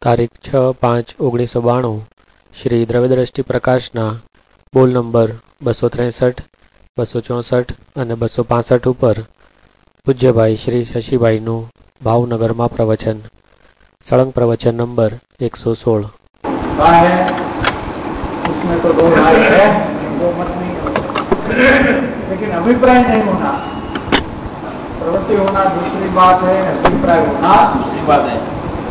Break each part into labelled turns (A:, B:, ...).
A: તારીખ 6/5/1992 શ્રી દ્રવ્યદ્રષ્ટિ પ્રકાશના બોલ નંબર 263, 264 અને 265 ઉપર પૂજ્યભાઈ શ્રી શશીભાઈનું ભાવનગરમાં પ્રવચન. સળંગ પ્રવચન નંબર 116.
B: उसमें तो दो राय है, दो मत नहीं हो, लेकिन अभिप्राय नहीं होना, प्रवृत्ति होना दूसरी बात है, अभिप्राय होना दूसरी बात है.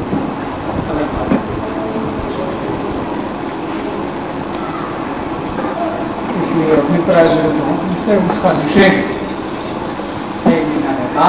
B: इसलिए अभिप्राय से उसका निषेध नहीं देना रहता.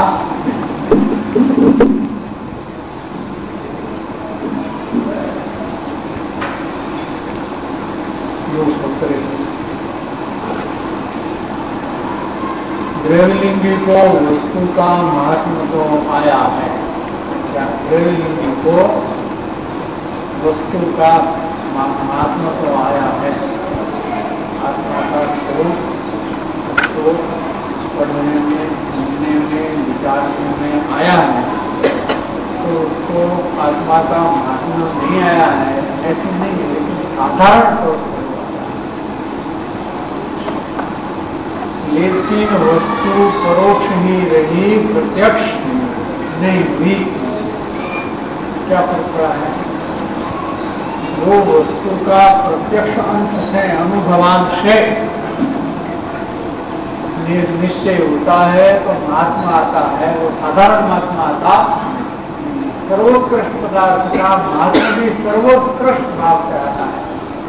B: द्रव्यलिंगी को वस्तु का महात्म तो आया है, क्या द्रव्यलिंगी को वस्तु का महात्म तो आया है. आत्मा का स्वरूप तो पढ़ने में, सुनने में, विचारने में आया है, तो उसको आत्मा का महात्म नहीं आया है ऐसी नहीं है, लेकिन साधारण तौर पर. लेकिन वस्तु परोक्ष ही रही, प्रत्यक्ष नहीं हुई. क्या फर्क पड़ा है? वो वस्तु का प्रत्यक्ष अंश से, अनुभवांश से निश्चय होता है तो महात्मा आता है. वो साधारण महात्मा आता. सर्वोत्कृष्ट पदार्थ का महात्मा भी सर्वोत्कृष्ट भाव से आता है.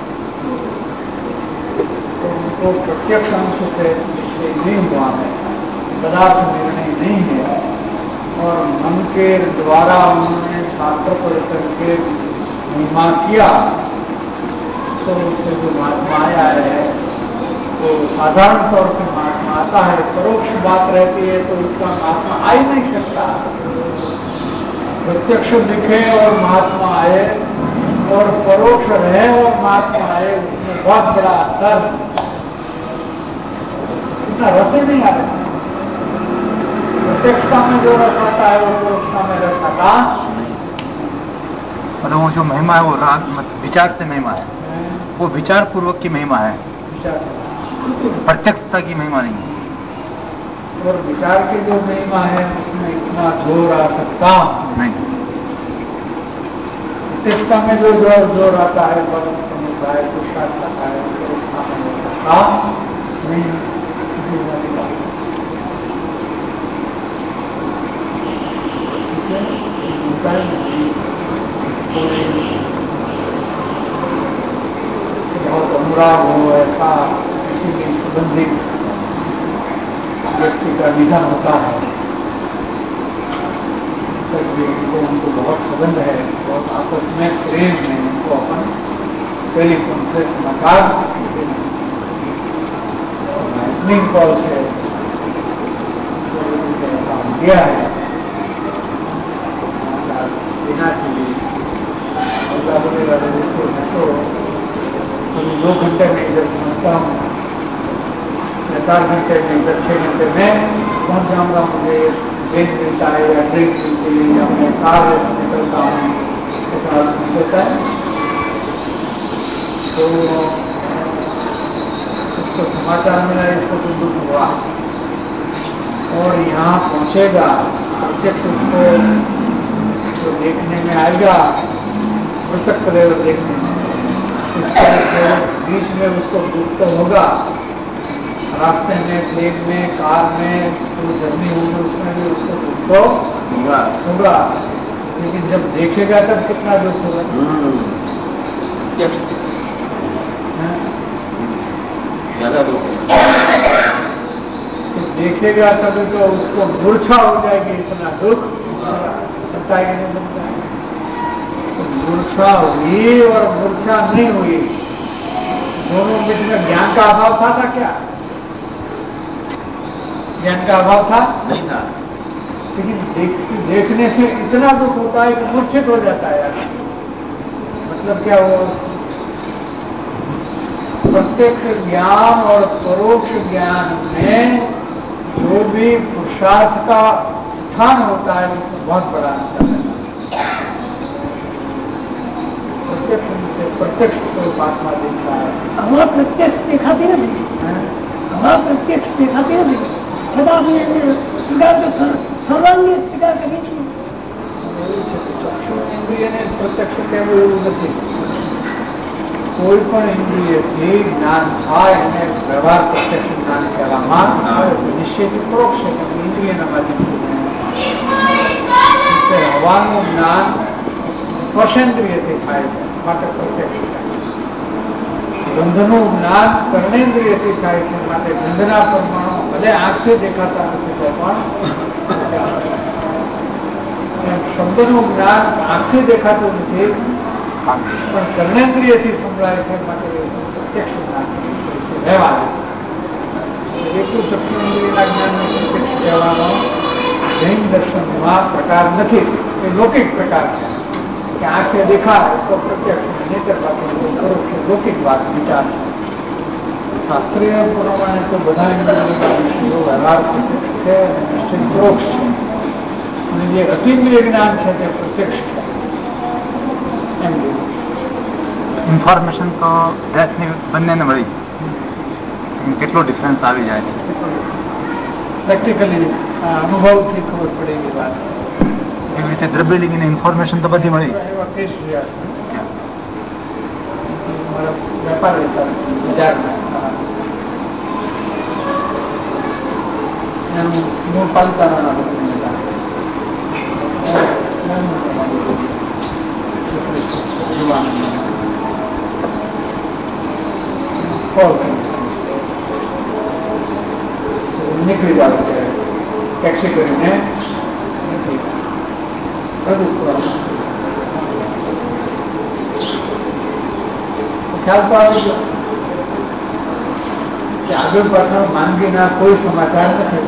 B: तो उनको प्रत्यक्ष अंश से नहीं हुआ है, पदार्थ निर्णय नहीं है. और मन के द्वारा उन्होंने शास्त्र पढ़ करके महिमा किया तो उससे जो महात्मा आया है तो साधारण तौर से महात्मा आता है. परोक्ष बात रहती है तो उसका महात्मा आ ही नहीं सकता. प्रत्यक्ष दिखे और महात्मा आए और परोक्ष रहे और महात्मा आए, उसमें बहुत बड़ा अंतर. इतना रस ही नहीं आता. प्रत्यक्षता में जो रस आता है वो परोक्षता में रस आता.
C: मतलब वो जो महिमा है वो राग विचार से महिमा है, वो विचार पूर्वक की महिमा है, प्रत्यक्षता की महिमा नहीं है.
B: और विचार की जो महिमा है उसमें इतना जोर आ सकता
C: नहीं.
B: प्रत्यक्षता में जो जोर आता है, बल होता है, पुरुषार्थ आता है, नहीं. बहुत अनुराग हो ऐसा किसी भी संबंधित व्यक्ति का निधन होता है उनको बहुत संबंध है, बहुत आपस में प्रेम है, उनको अपन टेलीफोन से समाचार मैथनिंग कॉल से दिया है देना चाहिए. बोलेगा देखो मैं तो 2 घंटे में इधर पहुँचता हूँ या 4 घंटे में इधर 6 घंटे में पहुँच जाऊँगा. मुझे बेंच मिलता है या ड्रिंक मिलती है या मैं कार निकलता हूँ, इतना होता है. तो उसको समाचार मिला, इसको तो दुख हुआ और यहाँ पहुँचेगा. प्रत्यक्ष उसको तो देखने में आएगा, मृतक करेगा देखने में. इसके बीच में उसको दुख तो होगा, रास्ते में, प्लेन में, कार में जो जर्नी होगी उसमें भी उसको दुख तो होगा. लेकिन जब देखेगा तब कितना दुख होगा.
C: ज्यादा दुख
B: तो देखेगा तब तो उसको मूर्छा हो जाएगी. इतना दुख बनता है कि नहीं बनता है. तो मूर्छा हुई और मूर्छा नहीं हुई, दोनों बीच में ज्ञान का अभाव था क्या? ज्ञान का अभाव था
C: नहीं था.
B: लेकिन देखने से इतना दुख होता है कि मूर्छित हो जाता है. मतलब क्या हुआ? प्रत्यक्ष ज्ञान और परोक्ष ज्ञान में जो भी पुरुषार्थ का उत्थान होता है उसमें बहुत बड़ा अंतर है. प्रत्यक्ष से प्रत्यक्ष परमात्मा दिखता है।
D: हवा प्रत्यक्ष दिखाती नहीं, हवा प्रत्यक्ष दिखाती नहीं, छता भी स्वीकार सर्वांगीण स्वीकार કરી છે।
B: ચક્ષુ ઇન્દ્રિયને પ્રત્યક્ષ કહેવું એવું નથી। કોઈ પણ ઇન્દ્રિયથી જ્ઞાન થાય અને વ્યવહાર પ્રત્યક્ષ જ્ઞાન કહેવામાં આવે છે। નિશ્ચયથી પરોક્ષ ઇન્દ્રિયના માધ્યમથી હવાનું જ્ઞાન સ્પર્શેન્દ્રિયથી થાય છે માટે પ્રત્યક્ષ થાય છે। ગંધનું જ્ઞાન કર્ણેન્દ્રિયથી થાય છે માટે ગંધના પરમાણુ ભલે આંખથી દેખાતા નથી તો પણ શબ્દનું જ્ઞાન આંખથી દેખાતું નથી પણ કર્ણેન્દ્રિયથી સંભળાય છે માટે પ્રત્યક્ષ જ્ઞાન વ્યવહાર। એટલું ચક્ષુન્દ્રિયના જ્ઞાનને પ્રત્યક્ષ કહેવાનો જૈન દર્શનમાં પ્રકાર નથી। એ લૌકિક પ્રકાર છે કે આંખે દેખાય તો પ્રત્યક્ષ નેતર પરોક્ષ લૌકિક વાત વિચાર છે। શાસ્ત્રીય પ્રમાણે તો બધા ઇન્દ્રિયો વ્યવહાર પ્રત્યક્ષ છે અને નિશ્ચિત પરોક્ષ છે અને જે અતિન્દ્રિય જ્ઞાન છે તે પ્રત્યક્ષ છે। એમ
C: ઇન્ફોર્મેશન તો ડેથની બંનેને મળી કેટલો ડિફરન્સ આવી જાય છે
B: પ્રેક્ટિકલી અનુભવથી ખબર પડેલી વાત છે।
C: એવી રીતે દ્રવ્યલિંગની ઇન્ફોર્મેશન તો બધી મળી।
B: એવા કેસ જોયા છે મારા વેપાર બજારમાં એનું મૂળ પાલિતાના નીકળી જાવ ટેક્સી કરીને ખ્યાલ તો આવી ગયો કે આગળ પાછળ માંદગીના કોઈ સમાચાર નથી।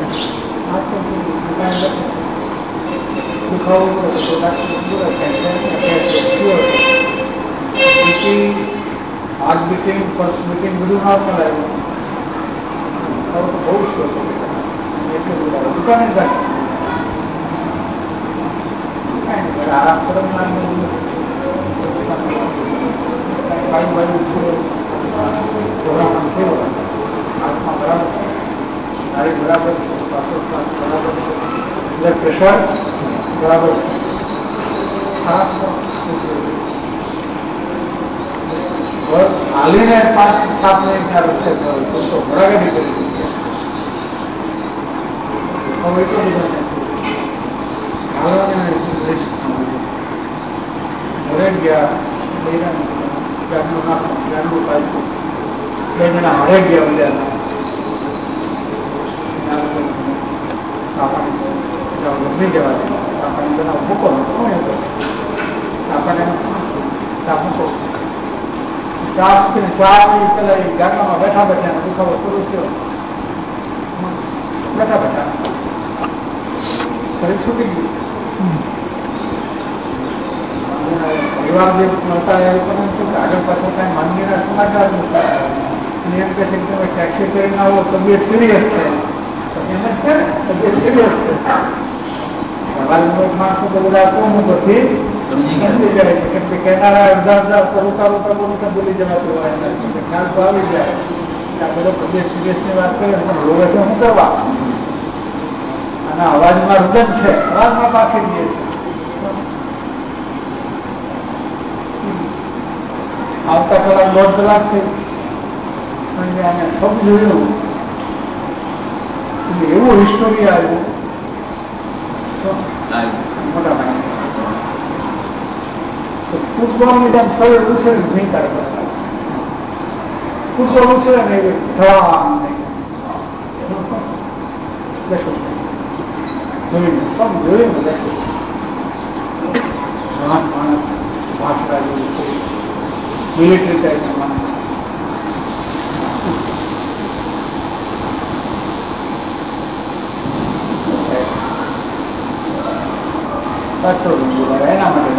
B: દુખાવો હાર્ટ બીટિંગ ફર્સ્ટ બીટિંગ બધું નોર્મલ આવ્યું તો બહુ સ્લો એટલું બધા દુકાને જાય આરામ કરવાનું બાજુ બાજુ થયો હાથમાં બરાબર નારી બરાબર શ્વાસોશ્વાસ બરાબર બ્લડ પ્રેશર બરાબર હાલીને 5-7 મિનિટના રસ્તે થયો તો બરાબર કરી દીધી હવે એટલો બધો ઘરે ગયા ગાડનું નાખવાનું ગાડનું પાછું 2 જણા હરે ગયા બધા આપણને ગમી જવા આપણને બનાવ મૂકો કોણ હતો આપણને મૂકો ચા મૂકીને ચા પેલા ગાડલામાં બેઠા બેઠા દુખાવો શરૂ થયો બેઠા બેઠા શરીર છૂટી ગયું। પરિવાર જે મળતા એ પણ આગળ પાછળ કાંઈ માંદગીના સમાચાર મળતા અને એમ કહે છે કે તમે ટેક્સી કરીને આવો તબિયત સિરિયસ છે એમ જ છે ને તબિયત સિરિયસ છે માણસો તો બધા કોમ ઉપરથી સમજી જાય છે કેમ કે કહેનારા અડધા રોતા બોલી જવાતું હોય ખ્યાલ તો આવી જાય આ બધો તબિયત સિરિયસની વાત કરીએ પણ રોવે છે શું કરવા અને અવાજમાં રુદન છે અવાજમાં પાકી દે છે આવતા કલાક 1.5 કલાક થઈ અને સબ જોયું એવું હિસ્ટોરી આવ્યું મોટા ભાઈ ફૂટબોલની જેમ સૌ ઉછેર નહીં કરે ફૂટબોલ ઉછેરે ને થવા બેસો જોઈને સબ જોઈને બેસો માણસ ભાષા જેવું છે મિલિટરી ટાઈપના માણસ એના માટે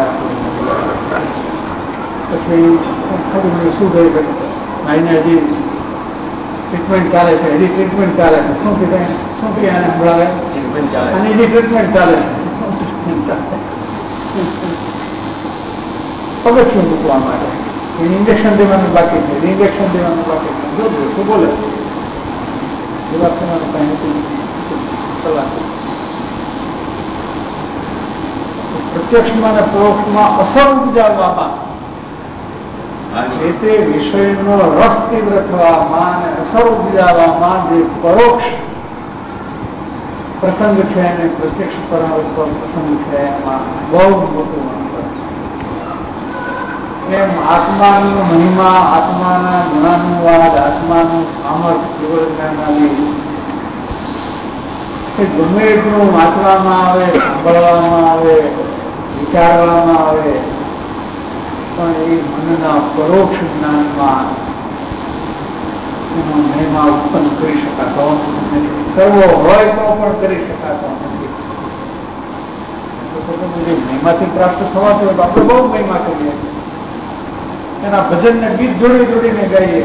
B: પછી ખબર શું થયું ભાઈને હજી ટ્રીટમેન્ટ ચાલે છે હજી ટ્રીટમેન્ટ ચાલે છે શું કીધું શું કહે આને સંભળાવે અને હજી ટ્રીટમેન્ટ ચાલે છે પગથિયું મૂકવા માટે ઇન્જેક્શન દેવાનું બાકી છે, ઇન્જેક્શન દેવાનું બાકી છે. જો શું બોલે જવાબ તમારું કઈ હતું કલાક. પ્રત્યક્ષમાં અને પરોક્ષમાં અસર ઉપજાવવામાં જે તે વિષયનો રસ તીવ્ર થવામાં અને અસર ઉપજાવવામાં જે પરોક્ષ પ્રસંગ છે અને પ્રત્યક્ષ પ્રસંગ છે એમાં બહુ મોટું અંતર. એમ આત્માનો મહિમા, આત્માના ગુણાનુવાદ, આત્માનું સામર્થ્ય, કેવળ જ્ઞાનાદી એ ગમે એટલું વાંચવામાં આવે, સાંભળવામાં આવે, વિચારવામાં આવે, પણ એ મનના પરોક્ષ જ્ઞાનમાં એનો મહિમા ઉત્પન્ન કરી શકાતો નથી. કરવો હોય તો પણ કરી શકાતો નથી. મહિમાથી પ્રાપ્ત થવાતો હોય તો આપણે બહુ મહિમા કરીએ, એના ભજનને ગીત જોડી જોડીને ગાઈએ,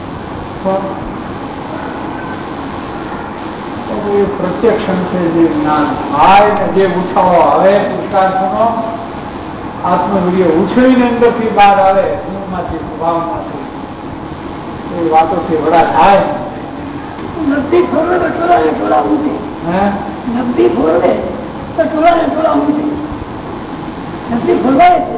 B: પણ એ પ્રત્યક્ષ છે જે જ્ઞાન થાય ને જે ઉછાળો આવે પુરુષાર્થનો આત્મવીર્ય ઉછળીને અંદરથી બહાર આવે માંથી સ્વભાવમાંથી એ વાતોથી વડા થાય.
D: નબદી ફોરવે તો ટોળાને ટોળા ઊંચી, નબદી ફોરવે તો ટોળાને ટોળા ઊંચી, નબદી ફોરવાય છે.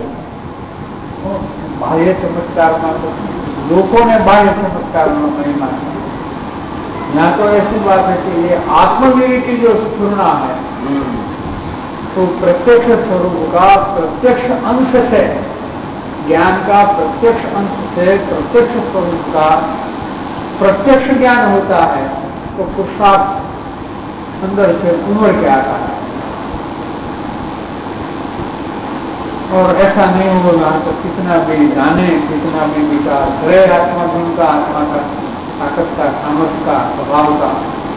B: બાહ્ય ચમત્કારમાં તો લોકોને બાહ્ય ચमत्कारનો મહિमा है. यहाँ तो ऐसी बात है कि ये आत्मवीर की जो स्फुरना है तो प्रत्यक्ष स्वरूप का प्रत्यक्ष अंश से, ज्ञान का प्रत्यक्ष अंश से प्रत्यक्ष स्वरूप का प्रत्यक्ष ज्ञान होता है तो पुरुषार्थ अंदर से उमड़ के आता है. और ऐसा नहीं होगा तो कितना भी जाने, कितना भी विचार करे आत्मा गुण का, आत्मा का ताकत का, सामर्थ्य का, स्वभाव का,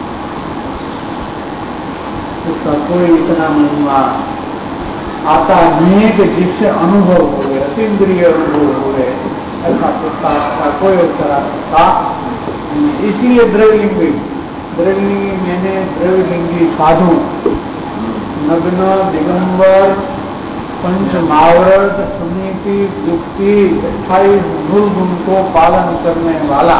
B: उसका कोई इतना महिमा आता नहीं है कि जिससे अनुभव हो गए, अतीन्द्रिय अनुभव हो गए. ऐसा पुस्तक का कोई उत्तर सकता. इसलिए द्रव्यलिंगी, द्रव्यलिंगी मैंने द्रव्यलिंगी साधु नग्न दिगंबर पंच मावरत सुनीति युक्ति 28 मूल गुण को पालन करने वाला,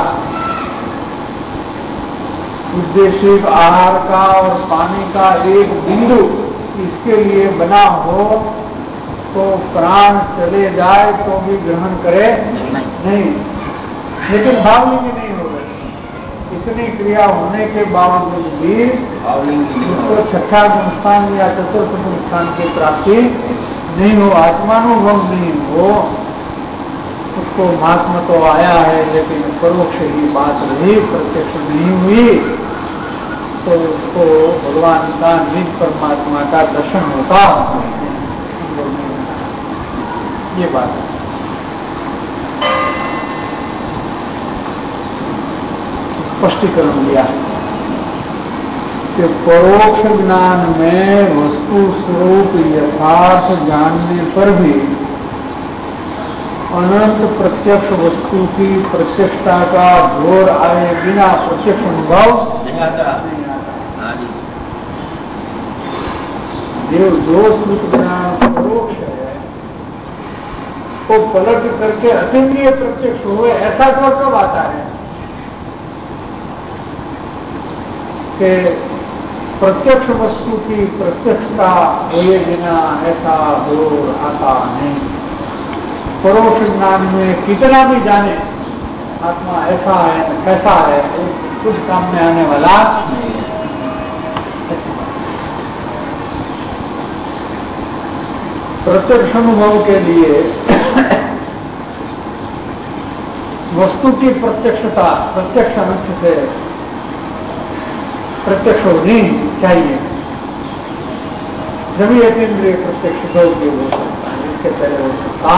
B: उद्देशिक आहार का और पानी का एक बिंदु इसके लिए बना हो तो प्राण चले जाए तो भी ग्रहण करे नहीं, लेकिन भावलिंगी नहीं हो रही. इतनी क्रिया होने के बावजूद भी उसको छठा गुणस्थान या चतुर्थ गुणस्थान की प्राप्ति नहीं हो, आत्मानुभव नहीं हो. उसको महात्मा तो आया है लेकिन परोक्ष ही बात रही, प्रत्यक्ष नहीं हुई तो उसको भगवान का निज परमात्मा का दर्शन होता. ये बात है. स्पष्टीकरण दिया कि परोक्ष ज्ञान में वस्तु स्वरूप यथार्थ जानने पर भी अनंत प्रत्यक्ष वस्तु की प्रत्यक्षता का जोर आए बिना प्रत्यक्ष अनुभव नहीं आता. जो श्रुत ज्ञान परोक्ष है वो पलट करके अतीन्द्रिय प्रत्यक्ष हुए, ऐसा जोर कब आता है कि प्रत्यक्ष वस्तु की प्रत्यक्षता हुए बिना ऐसा जोर आता नहीं. परोक्ष ज्ञान में कितना भी जाने आत्मा ऐसा है कैसा है कुछ काम में आने वाला नहीं है. प्रत्यक्ष अनुभव के लिए वस्तु की प्रत्यक्षता प्रत्यक्ष अंश से प्रत्यक्ष होनी चाहिए, जब ये इंद्रिय प्रत्यक्ष हो सकता है. इसके पहले हो सकता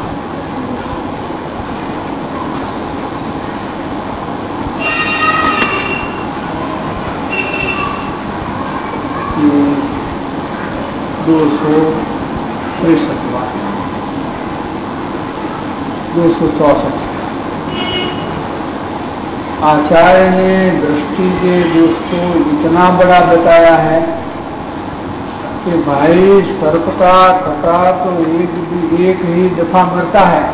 B: आचार्य ने दृष्टि के दोष को इतना बड़ा बताया है कि भाई सर्प का कटा तो एक ही दफा मरता है,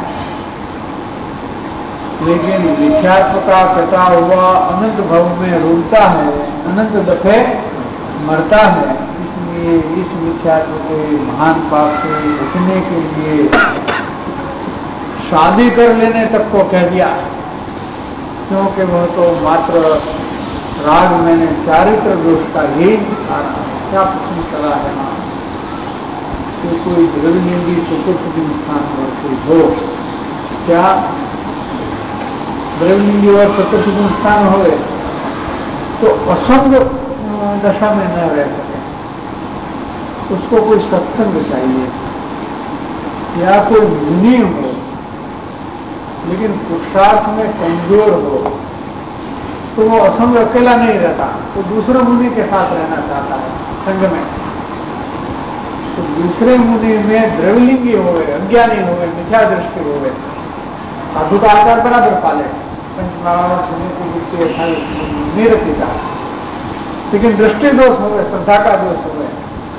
B: लेकिन मिथ्यात्व का कटा हुआ अनंत भव में रूलता है, अनंत दफे मरता है। इसलिए इस मिथ्यात्व के महान पाप से बचने के लिए शादी कर लेने तक को कह दिया, क्योंकि वह तो मात्र राग मैंने चारित्र दोष का ही कारण है। क्या प्रश्न चला है ना कि कोई द्रव्यलिंगी चतुर्थ स्थान पर कोई हो, क्या द्रव्यलिंगी और चतुर्थ स्थान हो तो असंग दशा में न रह सके, उसको कोई सत्संग चाहिए, या कोई मुनि हो लेकिन पुरुषार्थ में कमजोर हो, तो वो असंग अकेला नहीं रहता, तो दूसरे मुनि के साथ रहना चाहता है संग में। तो दूसरे मुनि में द्रव्यलिंगी होवे, अज्ञानी होवे, मिथ्या दृष्टि होवे, साधु का आचार बराबर पाले, पंचनारायण सुनी को वित्तीय नहीं रखी जा, लेकिन दृष्टि दोष होवे, श्रद्धा का दोष होवे,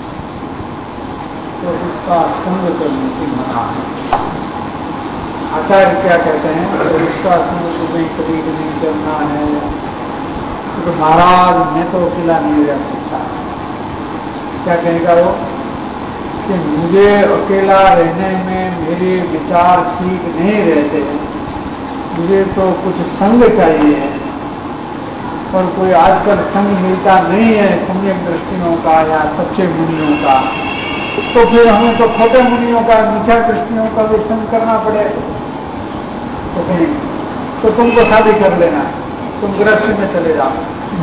B: तो उसका संग करने की मना है। आचार्य क्या कहते हैं, तो उसका संग तुम्हें कभी नहीं करना है, तो महाराज मैं तो अकेला नहीं रह सकता। क्या कहेगा वो कि मुझे अकेला रहने में मेरे विचार ठीक नहीं रहते, मुझे तो कुछ संग चाहिए, और कोई आजकल संग मिलता नहीं है सम्यक दृष्टियों का या सच्चे मुनियों का, तो फिर हमें तो खोटे मुनियों का, मिथ्या दृष्टियों का भी संग करना पड़ेगा। तो कहीं तो तुमको शादी कर लेना, तुम गृहस्थी में चले जाओ,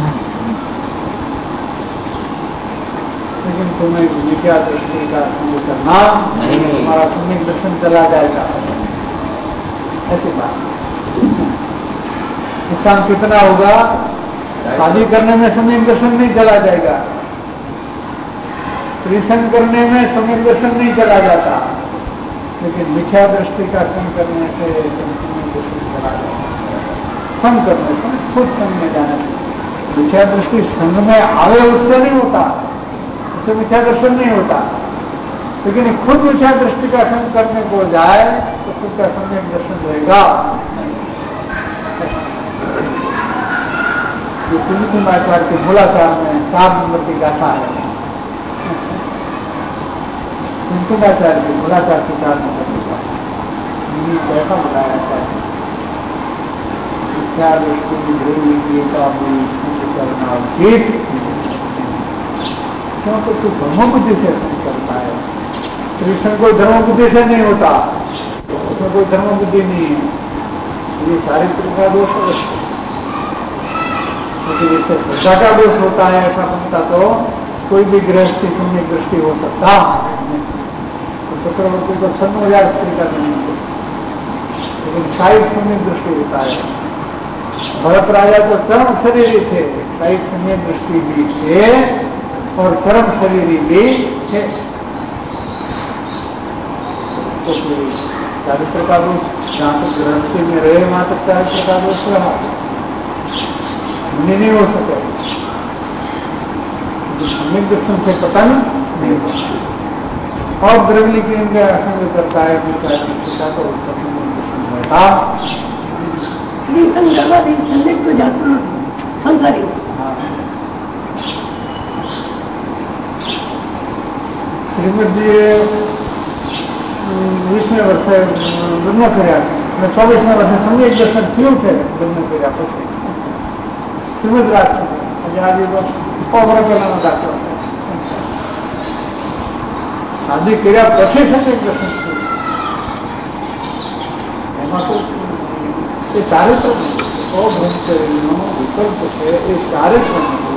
B: लेकिन तुम्हें मिथ्या दृष्टि का संग करना नहीं, तुम्हारा सम्यक दर्शन चला जाएगा। ऐसी बात नुकसान कितना होगा, शादी करने में सम्यक दर्शन नहीं चला जाएगा, स्त्रीसंग करने में सम्यक दर्शन नहीं चला जाता, लेकिन मिथ्या दृष्टि का संग करने से सम्यक दर्शन चला जाता। संग करने से खुद संग में जाने से मिथ्या दृष्टि संग में आवे उससे नहीं होता, उससे मिथ्या दर्शन नहीं होता, लेकिन खुद मिथ्या दृष्टि का संग करने को जाए तो खुद का सम्यक दर्शन रहेगा। ये कुमाचार्य के मूलाचार में 4 नंबर की गाथा है, कुमाचार्य के मूलाचार की 4 नंबर की गाथा कैसा बताया जाता है, मिथ्या दृष्टि का करना उचित, क्योंकि तू धर्म बुद्धि से नहीं करता है, कृष्ण कोई धर्म बुद्धि से नहीं होता, उसमें कोई धर्म बुद्धि नहीं है, ये चारित्र का दोष है, क्योंकि जिससे श्रद्धा का दोष होता है ऐसा बनता तो कोई भी गृहस्थी सम्यक दृष्टि हो सकता, तो चक्रवर्ती को 96,000 स्त्री का नहीं होता, लेकिन शायद सम्यक दृष्टि होता है। भरत राजा तो चरम शरीरी थे, शायद सम्यक दृष्टि भी थे और चरम शरीरी भी थे, तो चारित्र का दोष जहाँ तक गृहस्थी में रहे वहां तक चारित्र का दोष रहा, नहीं हो सके, सम्यक दर्शन से पता नहीं होता, और द्रव्य के असंग करता है तो उसका
D: तो जाता संसारी।
B: श्रीमद जी 20 વર્ષે લગ્ન કર્યા અને 24 વર્ષે सम्यक दर्शन થયું છે લગ્ન કર્યા પછી શ્રીમદ રાજ છે આજે 100 વર્ષ પહેલાનો દાખલો છે, શાદી કર્યા પછી सम्यक दर्शन થયું, એમાં તો એ ચારિત્ર બ્રહ્મચર્યનો વિકલ્પ છે, એ ચારિત્ર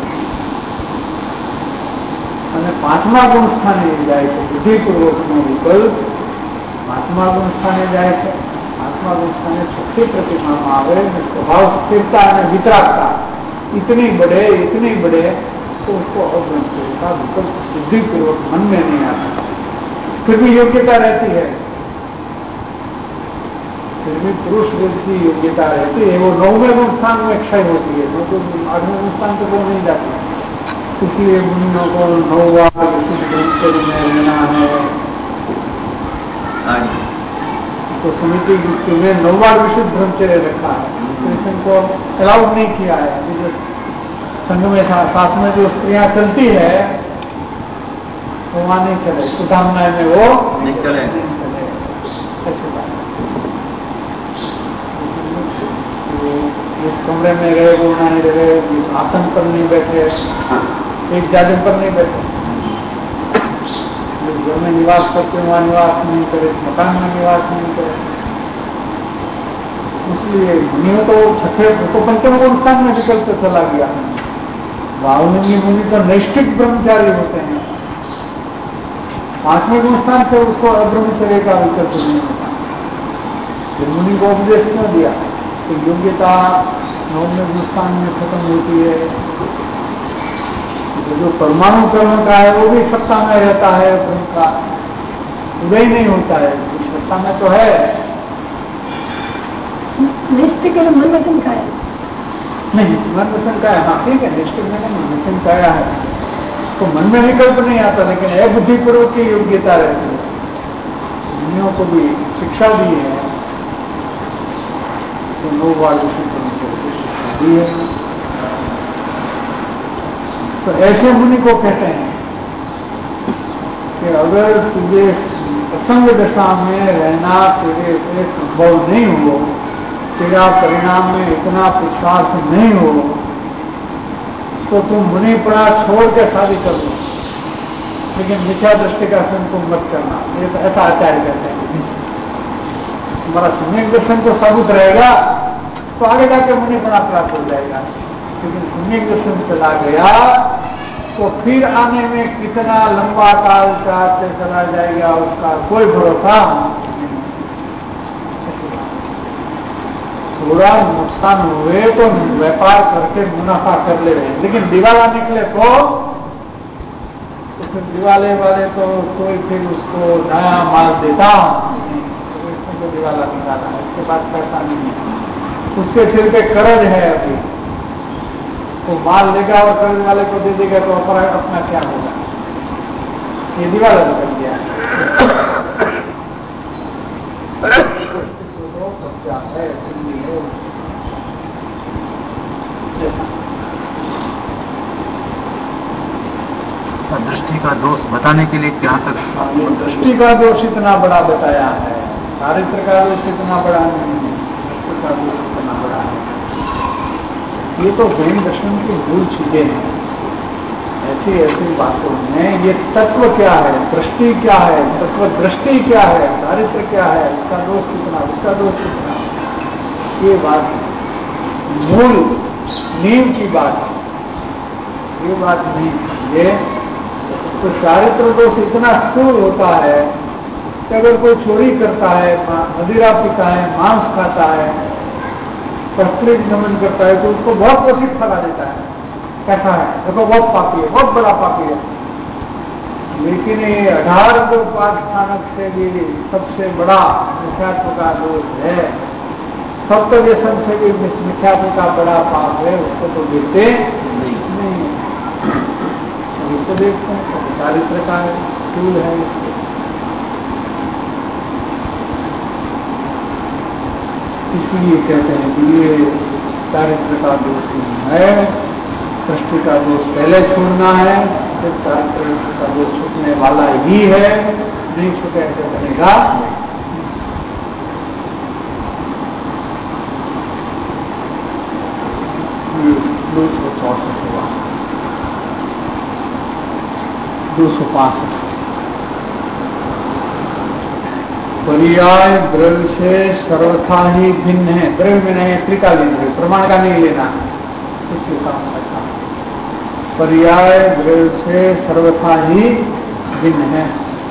B: અને 5મા ગુણ સ્થાને જાય છે, બુદ્ધિપૂર્વકનો વિકલ્પ 5મા ગુણ સ્થાને જાય છે। 5મા ગુણ સ્થાને છઠ્ઠી प्रतिमाમાં આવે, स्वभाव स्थिरता और वितरागता इतनी बढ़े तो उसको अब्रह्मचर्य का विकल्प बुद्धिपूर्वक मन में नहीं आता, फिर भी योग्यता रहती है, फिर भी पुरुष वेद की योग्यता रहती है, वो 9वें गुण स्थान में क्षय होती है, तो 8वें गुण स्थान तक वो नहीं जाती, इसलिए मुनियों को 9 बार विशुद्ध ब्रह्मचर्य में रहना है। तो समिति युक्ति में 9 बार विशुद्ध ब्रह्मचर्य रखा है, तो इनको अलाउड नहीं किया है। जो संघ में साथ में जो स्त्रियां चलती है वो वहां नहीं चले, सुधामनाय में वो
C: नहीं चले।
B: ऐसी बात इस कमरे में रहे, वो नहीं रहे, आसन पर नहीं बैठे, एक जादू पर नहीं बैठे, घर में निवास करते वहां निवास नहीं करे, मकान में निवास नहीं करे। इसलिए मुनियों तो छठे तो पंचम स्थान में विकल्प चला गया। वाल्मीकि मुनि तो नैष्ठिक ब्रह्मचारी होते हैं, 5वें गुणस्थान से उसको अब्रह्मचर्य का विकल्प नहीं होता। मुनि को उपदेश क्यों दिया? तो योग्यता 9वें गुणस्थान में खत्म होती है। तो जो परमाणु कर्म का है वो भी सत्ता में रहता है, ब्रह्म का उदय नहीं होता है, सत्ता में तो है।
D: निष्ठ के मन वचन का है
B: नहीं, मन वचन का है, हाँ ठीक है, निष्ठ में नहीं, मन वचन का है तो मन में विकल्प नहीं आता, लेकिन अबुद्धिपूर्वक की योग्यता रहती है। मुनियों को भी शिक्षा दी है, तो 9 बार शिक्षा दी है। तो ऐसे मुनि को कहते हैं कि अगर तुझे असंग दशा में रहना तेरे से संभव नहीं हो, तेरा परिणाम में इतना पुरुषार्थ नहीं हो, तो तुम मुनिपड़ा छोड़ के शादी कर लो, लेकिन मिथ्या दृष्टि का संग तुम मत करना। ये तो ऐसा आचार्य कहते हैं। हमारा सम्यक दर्शन तो साबुत रहेगा तो आगे जाके मुनिपड़ा प्राप्त हो जाएगा, लेकिन सम्यक दर्शन चला गया तो फिर आने में कितना लंबा काल चला जाएगा उसका कोई भरोसा नहीं। थोड़ा नुकसान हुए तो व्यापार करके मुनाफा कर ले रहे, लेकिन दिवाला निकले तो फिर दिवाले वाले तो कोई फिर उसको नया माल देता नहीं, तो दिवाला निकाला है, उसके बाद पैसा नहीं है, उसके सिर पे कर्ज है अभी, तो माल लेगा और कर्ज वाले को दे देगा तो अपना क्या होगा? ये दिवाला निकल गया
C: दृष्टि का दोष बताने के लिए क्या तक?
B: दृष्टि का दोष इतना बड़ा बताया है, चारित्र का दोष इतना बड़ा नहीं है, दृष्टि का दोष इतना बड़ा है। ये तो प्रेम दर्शन की मूल चीजें हैं। ऐसी ऐसी बातों में ये तत्व क्या है, दृष्टि क्या है, तत्व दृष्टि क्या है, चारित्र क्या है, इसका दोष कितना, उसका दोष कितना, ये बात मूल नींव की बात है। ये बात नहीं समझे तो चारित्र दोष इतना स्थूल होता है कि अगर कोई चोरी करता है, मदिरा पीता है, मांस खाता है, स्त्री नमन करता है, तो उसको बहुत वसीफ फला देता है, कैसा है, देखो बहुत पापी है, बहुत बड़ा पापी है। लेकिन ये 18 पाक स्थानक से भी सबसे बड़ा मिथ्यात्व का दोष है, सप्त व्यसन से भी मिथ्यात्व का बड़ा पाप है, उसको तो देखते नहीं, उसको देखते हैं तो चारित्र का स्थूल है। इसलिए कहते हैं कि ये चारित्र का दोष नहीं है, दृष्टि का दोष पहले छोड़ना है, फिर चारित्र का दोष छूटने वाला ही है, नहीं छूटे ऐसे बनेगा। 265 पर्याय द्रव्य से सर्वथा ही भिन्न है। द्रव्य में नहीं, त्रिकालीन द्रव्य, प्रमाण का नहीं लेना, इसलिए काम करता है। पर्याय द्रव्य से सर्वथा ही भिन्न है,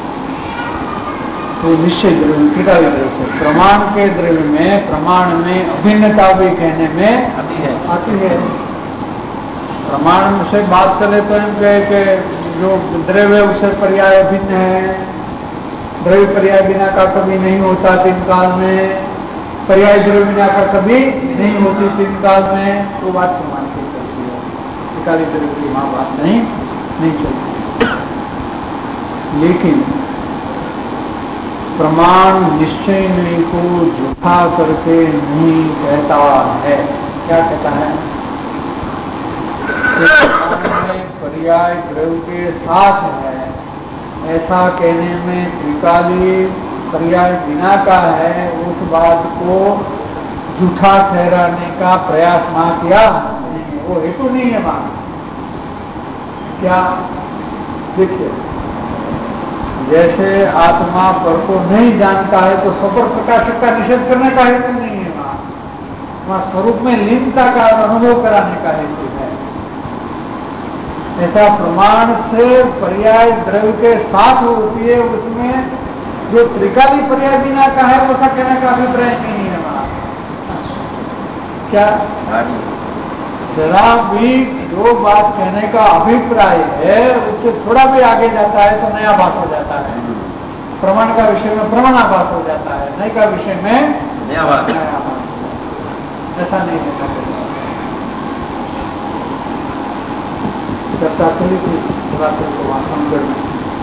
B: तो निश्चय द्रव्य त्रिकालीन द्रव्य से। प्रमाण के द्रव्य में, प्रमाण में अभिन्नता भी कहने में आती है। प्रमाण से बात करें तो हम कहे कि जो द्रव्य उसे पर्याय भिन्न है, द्रव्य पर्याय बिना का कभी नहीं होता तीन काल में, पर्याय द्रव्य बिना का कभी नहीं होती तीन काल में, वो बात प्रमाण की करती है। त्रिकाली द्रव्य की वहां बात नहीं चलती। लेकिन प्रमाण निश्चय नहीं को झूठा करके नहीं कहता है। क्या कहता है? पर्याय द्रव्य के साथ है, ऐसा कहने में त्रिकाली पर्याय बिना का है, उस बात को झूठा ठहराने का प्रयास वहां किया नहीं, वो हेतु नहीं है वहां। क्या? देखिए, जैसे आत्मा पर को नहीं जानता है तो सपर प्रकाशक का निषेध करने का हेतु नहीं है वहां स्वरूप में लीनता का अनुभव कराने का हेतु है। ऐसा प्रमाण से पर्याय द्रव्य के साथ होती है, उसमें जो त्रिकाली पर्याय बिना का है वैसा कहने का अभिप्राय नहीं है वहां। क्या? जरा भी जो बात कहने का अभिप्राय है उससे थोड़ा भी आगे जाता है तो नया बात हो जाता है। प्रमाण का विषय में प्रमाणाभास हो जाता है, नए का विषय में नया बात। ऐसा नहीं होना चाहिए। चर्चा चली थी समझ में,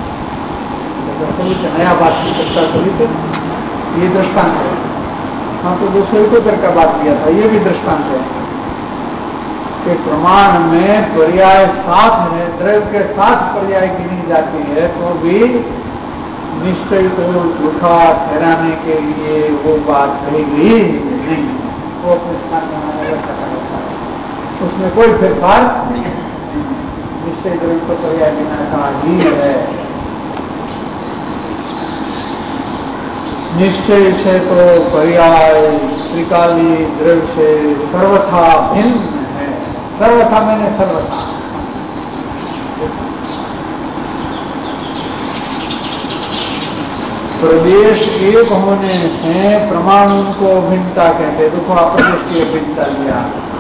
B: नया बात की चर्चा चली थी। ये दृष्टांत है। हाँ, तो दूसरे को करके बात किया था, ये भी दृष्टांत है कि प्रमाण में पर्याय साथ है, द्रव्य के साथ पर्याय की नहीं जाती है तो भी निश्चय को झूठा ठहराने के लिए वो बात कहेगी नहीं, वो अपने स्थान में रखा रहता है, उसमें कोई फेरफार नहीं। निश्चय द्रव्य को पर्याय बिना का ही है। निश्चय से तो पर्याय त्रिकाली द्रव्य से सर्वथा भिन्न है। सर्वथा मैंने सर्वथा, प्रदेश एक होने से प्रमाण को भिन्नता कहते। देखो, आप प्रदेश की अभिन्नता लिया,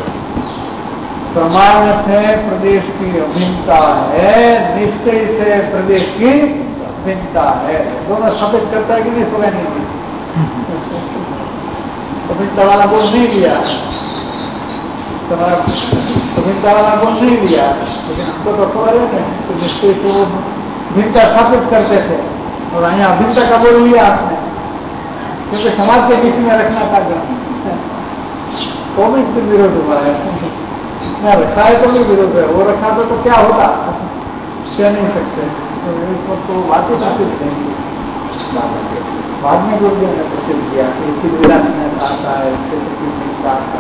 B: प्रमाण से प्रदेश की अभिन्नता है, निश्चय से प्रदेश की भिन्नता है। दोनों स्थापित करता है कि नहीं? सुबह नहीं दी अभिन्नता वाला बोल नहीं दिया, तुम्हारा अभिन्नता वाला बोल नहीं दिया, लेकिन हमको तो खबर है तो निश्चय से वो भिन्नता स्थापित करते थे और यहाँ अभिन्नता का बोल लिया आपने, क्योंकि समाज के बीच में रखना था। वो भी इससे विरोध हुआ है, रखा है तो भी विरोध है, वो रखा तो क्या होता कह नहीं सकते। तो इस वक्त तो बातें प्रसिद्ध नहीं, बाद में गुरुदेव ने प्रसिद्ध किया कि चिद विलास में आता है, क्षेत्र की भिन्नता आता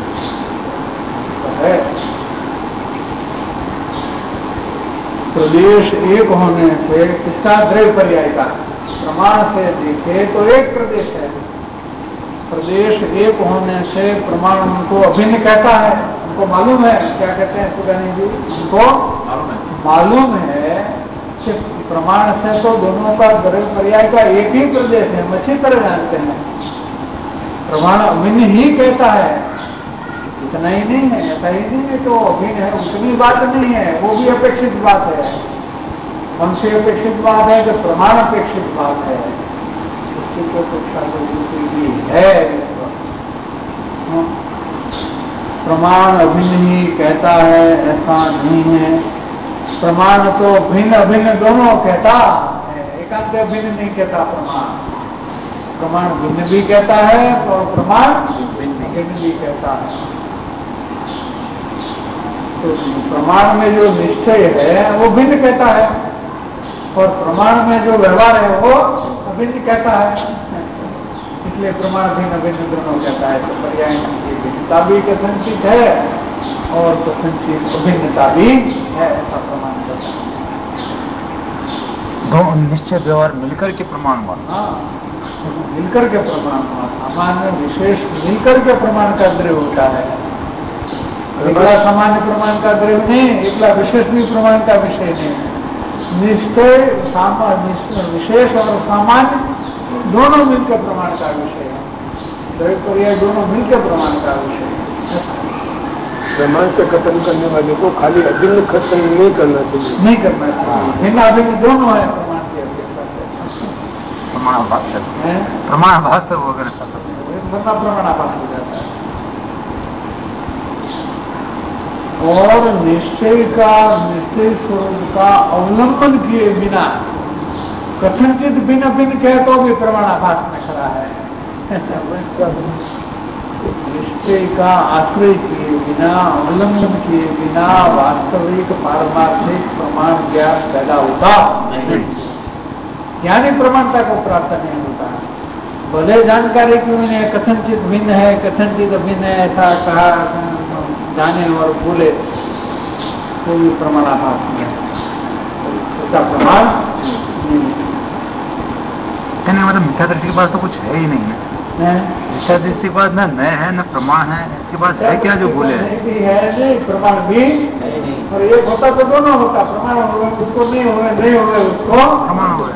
B: है। प्रदेश एक होने से किसका? द्रव्य पर्याय का। प्रमाण से देखे तो एक प्रदेश है, प्रदेश एक होने से प्रमाण उनको अभिन्न कहता है। उनको मालूम है, क्या कहते हैं सुगानी जी, उनको मालूम है कि प्रमाण से तो दोनों का द्रव्य पर्याय का एक ही प्रदेश है, हम अच्छी तरह जानते हैं। प्रमाण अभिन्न ही कहता है, इतना ही नहीं है, ऐसा ही नहीं है तो अभिन्न है, उतनी बात नहीं है, वो भी अपेक्षित बात है। हमसे अपेक्षित बात है कि प्रमाण अपेक्षित बात है, उसकी तो अपेक्षा तो दूसरी भी है। प्रमाण अभिन्न ही कहता है, ऐसा नहीं है। प्रमाण तो भिन्न अभिन्न दोनों कहता है, एकांत अभिन्न नहीं कहता प्रमाण। प्रमाण भिन्न भी कहता है और प्रमाण भिन्न भी कहता है। तो प्रमाण में जो निश्चय है वो भिन्न कहता है और प्रमाण में जो व्यवहार है वो अभिन्न कहता है, इसलिए प्रमाण भिन्न भिन्न दोनों कहता है। तो पर्याय की भिन्नता भी कथनचित है और कथनचित अभिन्नता भी है, ऐसा प्रमाण करता है।
C: दो निश्चय व्यवहार मिलकर के प्रमाण हुआ।
B: हाँ, मिलकर के प्रमाण हुआ। सामान्य विशेष मिलकर के प्रमाण का द्रव्य होता है। एकला सामान्य प्रमाण का द्रव्य नहीं, एकला विशेष भी प्रमाण का विषय नहीं है। निश्चय विशेष और सामान्य दोनों मिलकर प्रमाण का विषय है। द्रव्य पर्याय दोनों मिलकर प्रमाण का विषय है।
E: प्रमाण से कथन करने वाले को खाली अभिन्न कथन नहीं करना चाहिए,
B: नहीं करना चाहिए। भिन्न अभिन्न दोनों है प्रमाण की अपेक्षा से।
C: प्रमाणाभास वगैरह
B: प्रमाणाभास हो जाता है। और निश्चय स्वरूप का अवलंबन किए बिना कथनचित भिन्न भिन्न कह तो भी प्रमाणाभास में खड़ा है। निश्चय का आश्रय किए बिना, अवलंबन किए बिना वास्तविक पारमार्थिक प्रमाण ज्ञान पैदा होता नहीं, यानी प्रमाणता को प्राप्त नहीं होता। भले जानकारी क्यों नहीं, कथनचित भिन्न है, कथनचित भिन्न है ऐसा कहा जाने और बोले तो भी प्रमाणाभास नहीं, उसका प्रमाण
C: नहीं। मतलब मिथ्या दृष्टि के पास तो कुछ है ही नहीं है। मिथ्या दृष्टि के पास न नय है न प्रमाण है, इसके पास है क्या जो बोले
B: है नहीं, प्रमाण भी और एक होता तो दोनों होता, प्रमाण हो गए उसको नहीं हो गए, नहीं हो गए उसको
C: प्रमाण हो गए।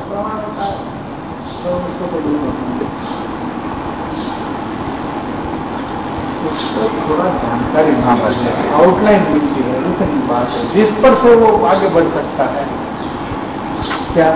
B: थोड़ा जानकारी आउटलाइन मिलती है, इतनी बात है जिस पर से वो आगे बढ़ सकता है। क्या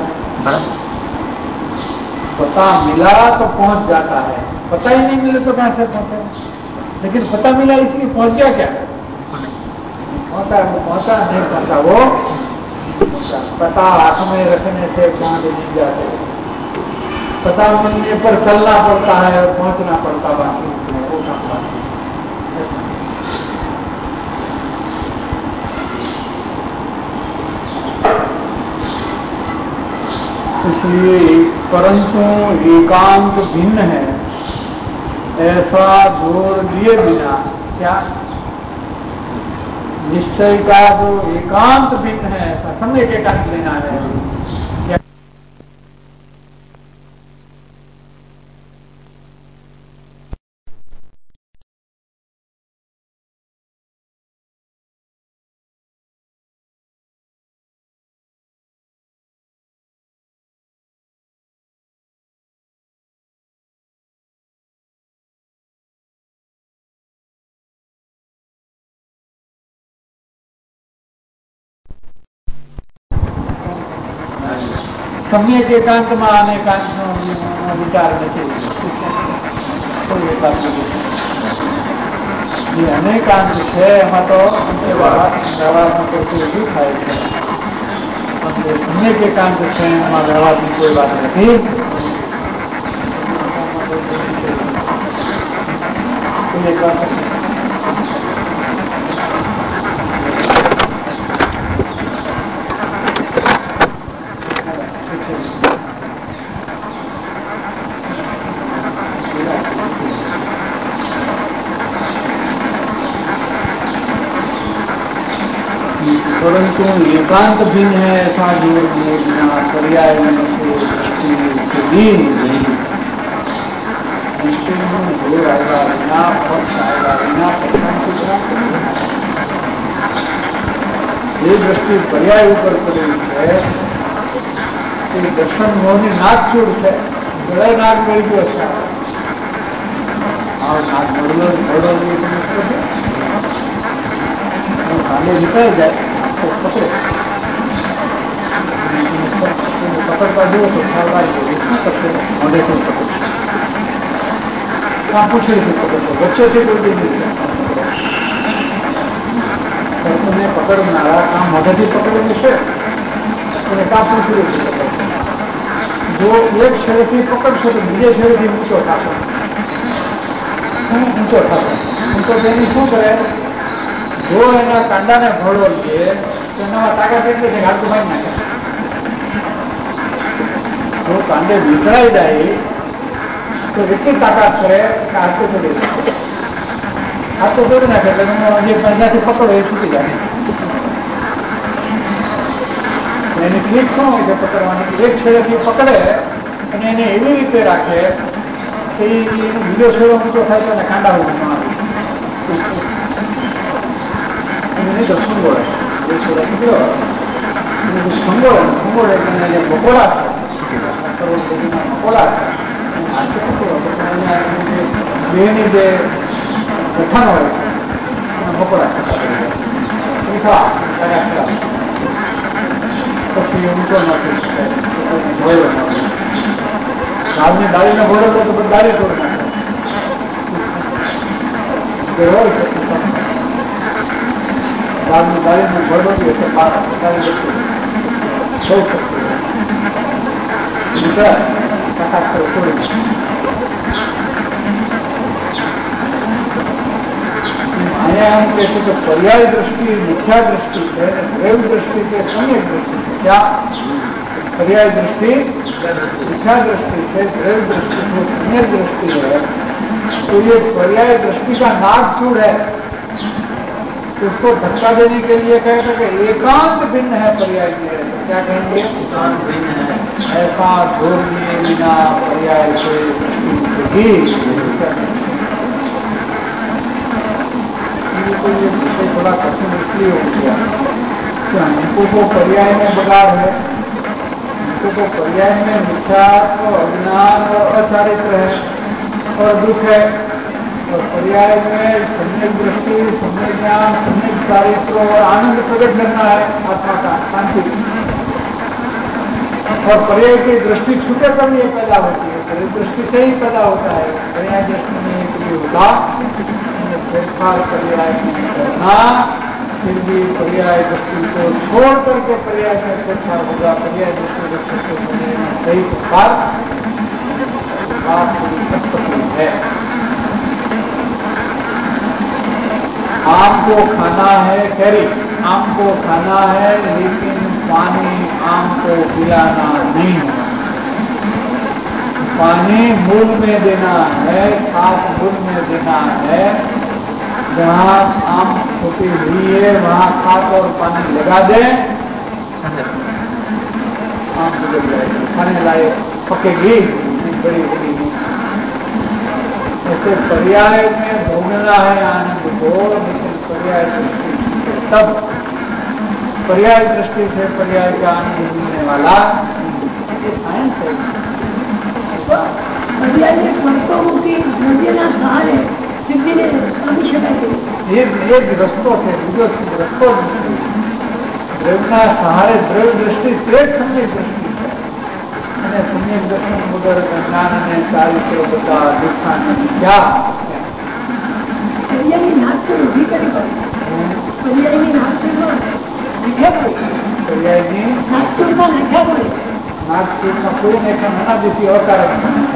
B: पता मिला तो पहुंच जाता है, पता ही नहीं मिले तो कहां से पहुंचे? लेकिन पता मिला इसलिए पहुंच गया क्या? पहुंचा, वो पहुंचा नहीं पहुंचा, वो पता हाथ में रखने से कहां भी नहीं जाते, पता मिलने पर चलना पड़ता है और पहुंचना पड़ता, बाकी वो काम बाकी। इसलिए परंतु एकांत भिन्न है ऐसा जोर दिए बिना, क्या निश्चय का जो एकांत भिन्न है ऐसा सम्यक एकांत लेना है। सम्यक एकांत में अनेकांत विचार नहीं, कोई एकांत ये अनेकांत है एમાં तो व्यवहार में कोई भी થાય છે, सम्यक एकांत है एમાં व्यवहार की कोई बात नहीं। परंतु एकांत भिन्न है ऐसा जोर दिए बिना पर्याय जोर आएगा बिना, पक्ष आएगा बिना, ये दृष्टि पर्याय ऊपर पड़ी है कि दर्शन मोहनी नागचूर है, बड़े नाग मेरी भी अच्छा है और नाग बड़ो खाने निकल जाए तो पकड़ो, पकड़ता दो तो साल पकड़ो, मोटे से पकड़ो, कहाँ पूछ रही थी पकड़ो, बच्चे से कोई भी नहीं ने पकड़ना काम मोटे पकड़ेंगे से कहाँ पूछ रही थी पकड़, जो एक छेड़े थी पकड़ से तो बीजे छेड़े थी ऊंचो खासो, ऊंचो खासो ऊंचो देनी शू करे, जो एना कांडा ने भोड़ो लिए तो ताकत एटली है घाटू भाई नाखे, जो कांडे विखराई जाए तो एटली ताकत करे हाथ तो तोड़ी नाखे, हाथ तो तोड़ी नाखे तो पहिलाथी पकड़ो ए छूटी जाए। एनी ट्रीक शुं होय छे पकड़वानी, एक छेड़ेथी पकड़े અને એને એવી રીતે રાખે કે એનો બીજો છેડો ઊંચો થાય તો એને કાંડા ઉભા આવે, એને સંગોળે, એ છેડો નીકળ્યો સંગોળે સંગોળે એટલે બપોરા બપોરા બેની જે ગઠન હોય છે બપોરા પછી ઊંચો નથી જોયો આદમી દાળીને ભોળો તો પછી દાળી તોડી નાખે, बाद में गाड़ी में भर दोगे तो गाड़ी छोड़ सकते हो, छोड़ અહીંયા એમ કહે છે કે પર્યાય દ્રષ્ટિ મિથ્યા દૃષ્ટિ છે અને દ્રૈવ દ્રષ્ટિ કે સમ્યક દૃષ્ટિ છે. क्या पर्याय दृष्टि मिथ्या दृष्टि है, द्रैव दृष्टि जो सम्यक दृष्टि है. तो ये पर्याय दृष्टि का नागचूड़ है. उसको धक्का देने के लिए कहते हैं कि एकांत भिन्न है पर्याय में. क्या कहेंगे? एकांत भिन्न है. ऐसा जोड़ने बिना पर्याय से दृष्टि तो ये विषय थोड़ा कठिन इसलिए हो गया कि हमको तो पर्याय में बगाड़ है, हमको तो पर्याय में मिथ्या और अज्ञान और अचारित्र है और दुख है, और पर्याय में सम्यक दृष्टि, सम्यक ज्ञान, सम्यक चारित्र और आनंद प्रकट करना है, आत्मा का शांति. और पर्याय की दृष्टि छूटे पर ये पैदा होती है, पर्याय दृष्टि से ही पैदा होता है. पर्याय दृष्टि में एक ये होगा फेरफार पर्याय करना, फिर भी पर्याय दृष्टि को छोड़ करके पर्याय में फेरफार होगा. पर्याय दृष्टि को सही प्रकार है. आम को खाना है, कैरी आम को खाना है, लेकिन पानी आम को पिलाना नहीं है. पानी मूल में देना है, खाद मूल में देना है. जहाँ आम छोटी हुई है वहाँ खाद और पानी लगा दे, आम लग जाएगी, खाने लायक पकेगी, बड़ी बड़ी. ऐसे पर्याय में भोगना है आनंद को, लेकिन पर्याय दृष्टि तब पर्याय दृष्टि से पर्याय का आनंद मिलने वाला ये साइंस है.
D: पर्याय मुक्ति सहारे सिद्धि ने ये
B: रस्तो है, रस्तो द्रव्यના સહારે દ્રવ્ય દ્રષ્ટિ તે જ સમ્યક દ્રષ્ટિ છે. અને સમ્યક દર્શન વગર જ્ઞાન અને ચારિત્ર બધા દુઃખાન ક્યાં
D: પર્યાયની નાગચૂડ ઊભી કરી પડે. પર્યાયની નાગચૂડમાં નાખ્યા પડે.
B: પર્યાયની
D: નાગચૂડમાં નાખ્યા પડે.
B: નાગચૂડમાં કોઈ નાખ્યા અનાદિથી અકારણ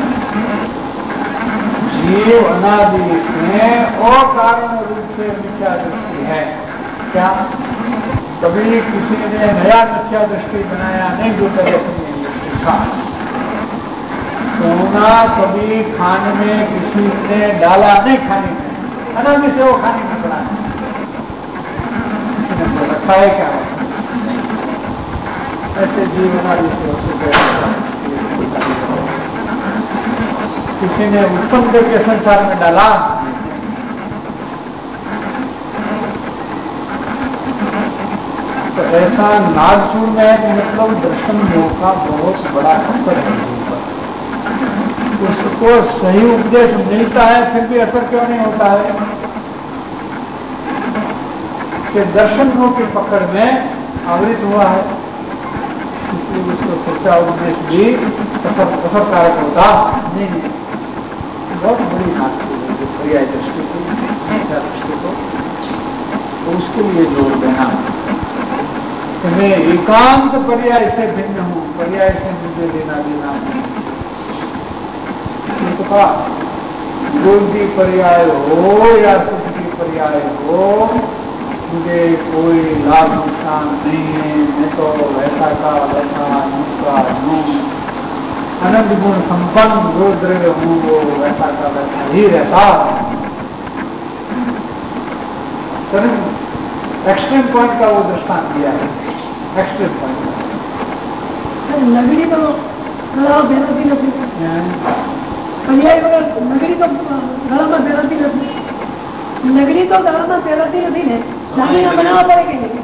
B: जीव अनादि में अकारण रूप से मिथ्या दृष्टि है. क्या कभी किसी ने नया मिथ्या दृष्टि बनाया नहीं, जो तरह से था. सोना कभी खाने में किसी ने डाला नहीं, खाने में अनादि से वो खाने में पड़ा है. किसी ने रखा है क्या? ऐसे जीव अनादि से किसी ने उत्पन्न करके संसार में डाला. तो ऐसा नागचूड़ में है कि मतलब दर्शन योग का बहुत बड़ा असर है. उसको सही उपदेश मिलता है फिर भी असर क्यों नहीं होता है? कि दर्शन योग की पकड़ में आवृत हुआ है, इसलिए उसको सच्चा उपदेश भी असरकारक होता नहीं है. बहुत बड़ी नागचूड़ है जो पर्याय दृष्टि को, मिथ्या दृष्टि को, तो उसके लिए जोर देना. मैं एकांत पर्याय से भिन्न हूँ, पर्याय से मुझे लेना देना नहीं. तो कहा योगी पर्याय हो या सुख की पर्याय हो, मुझे कोई लाभ नुकसान नहीं है. मैं तो वैसा का वैसा नूका हूँ, अनंत गुण संपन्न जो द्रव्य हूँ वो वैसा का वैसा ही रहता. एक्सट्रीम पॉइंट का वो दृष्टांत दिया है. एक्सट्रीम पॉइंट
D: नगरी तो गला बेरती नहीं, पर्याय वगैरह नगरी तो गला में बेरती नहीं. नगरी तो गला में बेरती नहीं है, दागिना बनाना पड़ेगा नहीं.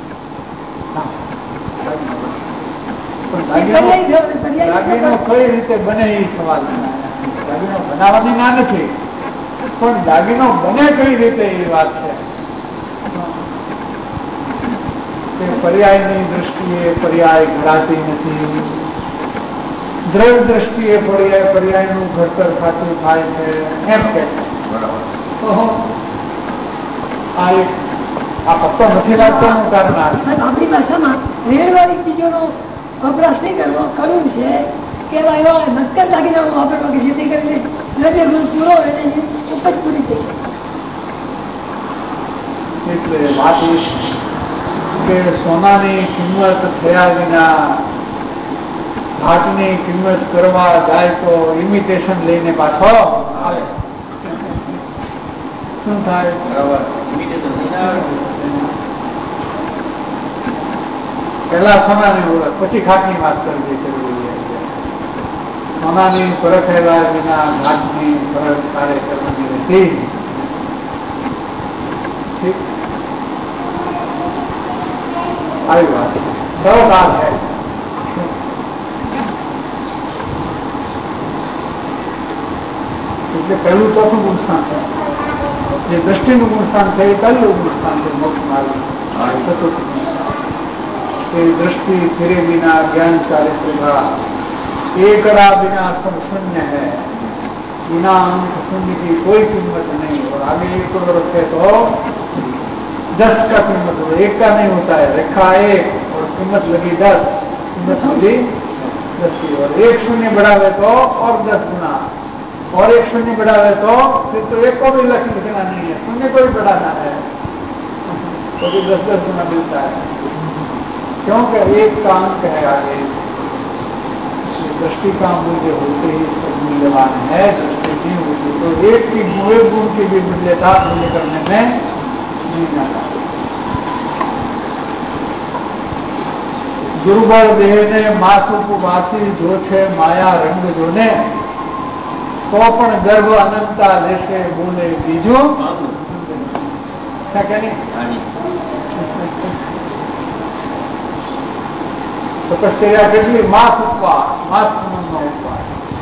B: દાગીનો કઈ રીતે બને એ સવાલ છે. દાગીનો બનાવવાની ના નથી, પણ દાગીનો બને કઈ રીતે એ વાત છે. पर्यायની દ્રષ્ટિએ पर्याय ઘડાતી નથી. દ્રવ્ય દ્રષ્ટિએ पर्यायનું ઘડતર સાચું થાય છે એમ કે છે. આ એક આ પત્તો નથી લાગતો એનું કારણ આ છે.
D: આપણી ભાષામાં રેડવાળી ચીજોનો વપરાશ નહીં કરવો કરવું છે કે એવા નક્કર દાગીના વાપરવા કે જેથી કરીને દ્રવ્ય ગુણ પૂરો હોય ને ઉપજ પૂરી થઈ
B: એટલે વાત એ છે કે સોનાની કિંમત થયા વિના ઘાટની કિંમત કરવા જાય તો ઇમિટેશન લઈને પાછો આવે. શું થાય? પેલા સોનાની ઓળખ પછી ઘાટની વાત કરવી જોઈએ. સોનાની પરખ આવ્યા વિના ઘાટની પરખ કાર્ય કરવાની નથી. આવી વાત છે. સરળ વાત છે. એટલે પહેલું ચોથું ગુણસ્થાન છે. જે દ્રષ્ટિનું ગુણસ્થાન છે એ પહેલું ગુણસ્થાન છે. મોક્ષ માર્ગ એ દ્રષ્ટિ ફિરે વિના જ્ઞાન ચારિત્ર एकड़ा बिना सब शून्य है, बिना अंक शून्य की कोई कीमत नहीं. और आगे एक को रखे तो 10 का कीमत हो, 1 का नहीं होता है. रेखा 1 और कीमत लगी 10, कीमत लगी 10 की. और 1 शून्य बढ़ावे तो और 10 गुना, और 1 शून्य बढ़ावे तो फिर तो 1 को भी लिखना नहीं है, शून्य को भी बढ़ाना है तो भी 10-10 गुना मिलता है. क्योंकि 1 का अंक है आगे. दृष्टि का मूल्य होते ही सब मूल्यवान है. दृष्टि नहीं होती तो 1 की गुण की भी मूल्यता मूल्य करने में नहीं जाता. दुर्बल देह ने मास उपवासी जो छे माया रंग जोने तो पण गर्भ अनंता लेशे बोले बीजू क्या कहने. तपस्या કેટલી માસ ઉપવાસ, मास संबंध में उपवास.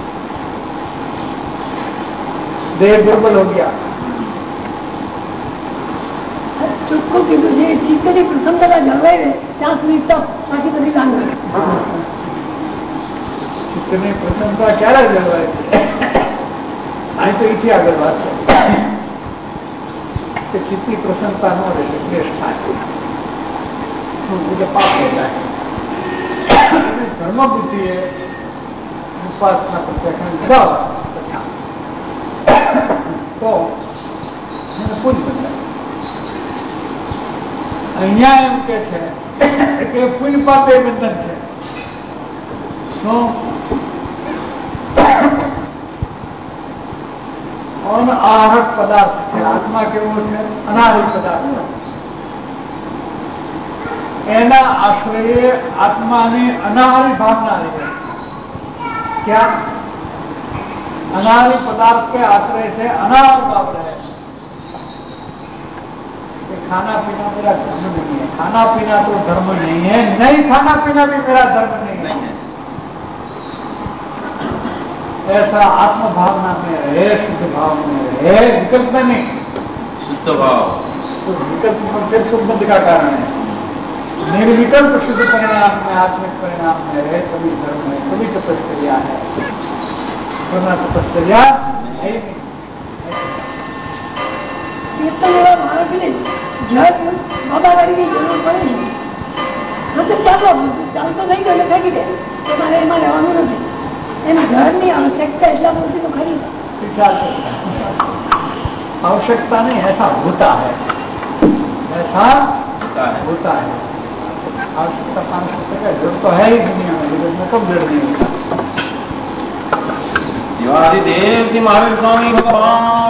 B: देह दुर्बल हो गया.
D: ચોખ્ખું કીધું છે ચિત્તની પ્રસન્નતા જળવાઈ રહે ત્યાં સુધી તપ, બાકી બધી લાંગ.
B: ચિત્તની પ્રસન્નતા ક્યારે જળવાય છે? અહીં તો એથી આગળ વાત છે કે ચિત્તની પ્રસન્નતા ન રહે તો ક્લેશ થાય, એટલે પાપ થઈ જાય. ધર્મ બુદ્ધિ એ ઉપાસના પ્રત્યાખ્યાન લગાવવા તો એને પૂજ બદલાય. અહીંયા એમ કે છે કે પુણ્ય પાપ એ બંધન છે. અનાહક પદાર્થ છે. આત્મા કેવો છે? અનાહક પદાર્થ છે. એના આશ્રયે આત્માની અનાહારી भावना रहे. क्या? अनाहारी पदार्थ के आश्रय से अनाहार भाव रहे. खाना पीना मेरा धर्म नहीं है. खाना पीना तो धर्म नहीं है, नहीं खाना पीना भी मेरा धर्म नहीं है. ऐसा आत्म भावना में रहे, शुद्ध भाव में रहे, विकल्प में नहीं. शुद्ध भाव तो विकल्प में फिर संबंध का कारण है. निर्विकल्प शुद्ध परिणाम में, आत्मिक परिणाम में रहे तभी धर्म है, तभी तपस्या है. वरना तपस्या है नहीं.
D: ચેતન એવા માણસને જળ બાબાવાળી ની જરૂર પડે છે. ચાલતો નહીં તો ફેંકી દે કે મારે એમાં રહેવાનું નથી. એમ જળની આવશ્યકતા એટલા પૂરતી તો ખરી.
B: आवश्यकता नहीं, ऐसा होता है. ऐसा होता है. आवश्यकता का जरूरत तो है ही दुनिया में, जगत में कब जरूर नहीं होता.
F: देव महावीर स्वामी भगवान